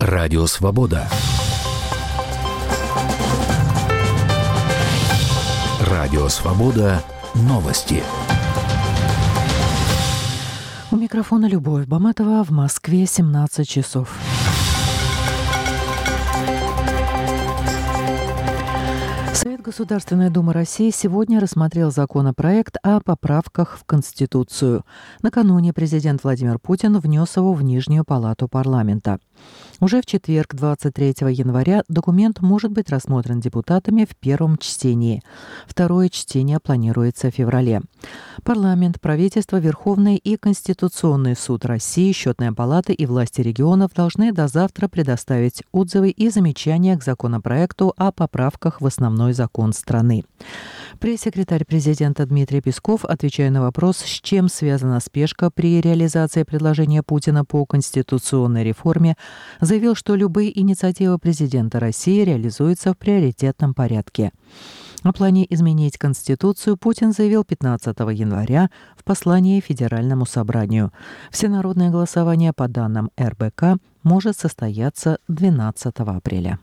Радио Свобода. Радио Свобода. Новости. У микрофона Любовь Баматова. В Москве 17 часов. Совет Государственной Думы России сегодня рассмотрел законопроект о поправках в Конституцию. Накануне президент Владимир Путин внес его в Нижнюю палату парламента. Уже в четверг, 23 января, документ может быть рассмотрен депутатами в первом чтении. Второе чтение планируется в феврале. Парламент, правительство, Верховный и Конституционный суд России, Счетная палата и власти регионов должны до завтра предоставить отзывы и замечания к законопроекту о поправках в основной закон страны. Пресс-секретарь президента Дмитрий Песков, отвечая на вопрос, с чем связана спешка при реализации предложения Путина по конституционной реформе, заявил, что любые инициативы президента России реализуются в приоритетном порядке. О плане изменить Конституцию Путин заявил 15 января в послании Федеральному собранию. Всенародное голосование по данным РБК может состояться 12 апреля.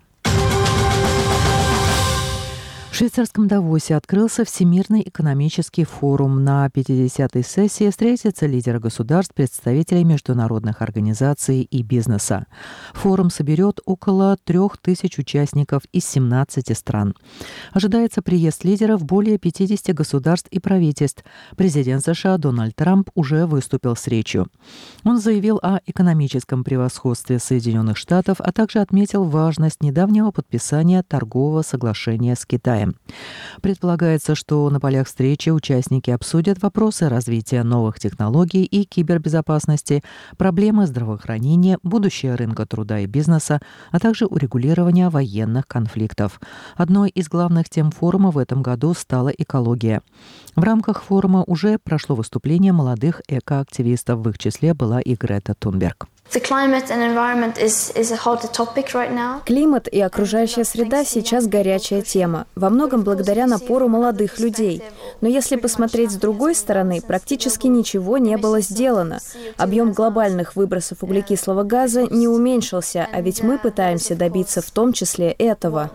В швейцарском Давосе открылся Всемирный экономический форум. На 50-й сессии встретятся лидеры государств, представители международных организаций и бизнеса. Форум соберет около 3000 участников из 17 стран. Ожидается приезд лидеров более 50 государств и правительств. Президент США Дональд Трамп уже выступил с речью. Он заявил о экономическом превосходстве Соединенных Штатов, а также отметил важность недавнего подписания торгового соглашения с Китаем. Предполагается, что на полях встречи участники обсудят вопросы развития новых технологий и кибербезопасности, проблемы здравоохранения, будущее рынка труда и бизнеса, а также урегулирование военных конфликтов. Одной из главных тем форума в этом году стала экология. В рамках форума уже прошло выступление молодых экоактивистов, в их числе была и Грета Тунберг. Климат и окружающая среда сейчас горячая тема, во многом благодаря напору молодых людей. Но если посмотреть с другой стороны, практически ничего не было сделано. Объем глобальных выбросов углекислого газа не уменьшился, а ведь мы пытаемся добиться в том числе этого.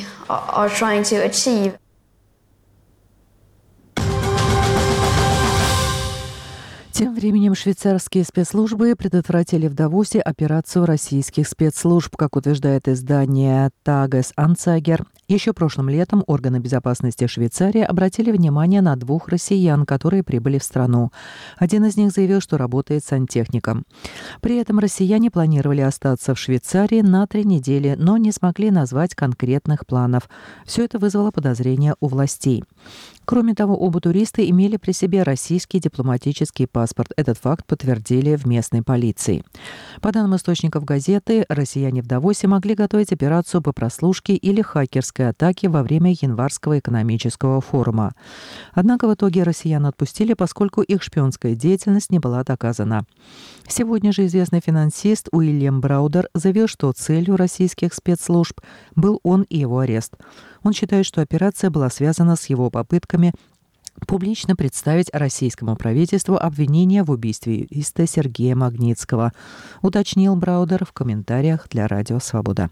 Тем временем швейцарские спецслужбы предотвратили в Давосе операцию российских спецслужб, как утверждает издание Tages Anzeiger. Еще прошлым летом органы безопасности Швейцарии обратили внимание на 2 россиян, которые прибыли в страну. Один из них заявил, что работает сантехником. При этом россияне планировали остаться в Швейцарии на 3 недели, но не смогли назвать конкретных планов. Все это вызвало подозрения у властей. Кроме того, оба туриста имели при себе российский дипломатический паспорт. Этот факт подтвердили в местной полиции. По данным источников газеты, россияне в Давосе могли готовить операцию по прослушке или хакерской атаке во время январского экономического форума. Однако в итоге россиян отпустили, поскольку их шпионская деятельность не была доказана. Сегодня же известный финансист Уильям Браудер заявил, что целью российских спецслужб был он и его арест. Он считает, что операция была связана с его попытками публично представить российскому правительству обвинение в убийстве юриста Сергея Магнитского, уточнил Браудер в комментариях для Радио Свобода.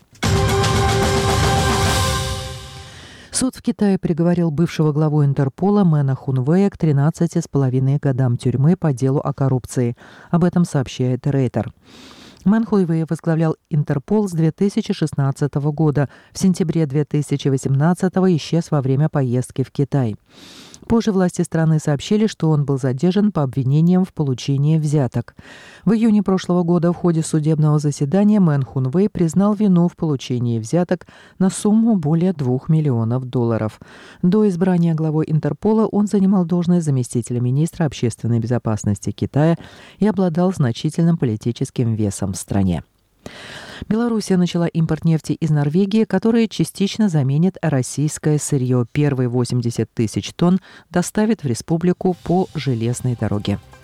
Суд в Китае приговорил бывшего главу Интерпола Мэна Хунвэя к 13,5 годам тюрьмы по делу о коррупции. Об этом сообщает Рейтер. Мэн Хуйвэй возглавлял Интерпол с 2016 года. В сентябре 2018 исчез во время поездки в Китай. Позже власти страны сообщили, что он был задержан по обвинениям в получении взяток. В июне прошлого года в ходе судебного заседания Мэн Хунвэй признал вину в получении взяток на сумму более $2 миллионов. До избрания главой Интерпола он занимал должность заместителя министра общественной безопасности Китая и обладал значительным политическим весом в стране. Белоруссия начала импорт нефти из Норвегии, которая частично заменит российское сырье. Первые 80 тысяч тонн доставит в республику по железной дороге.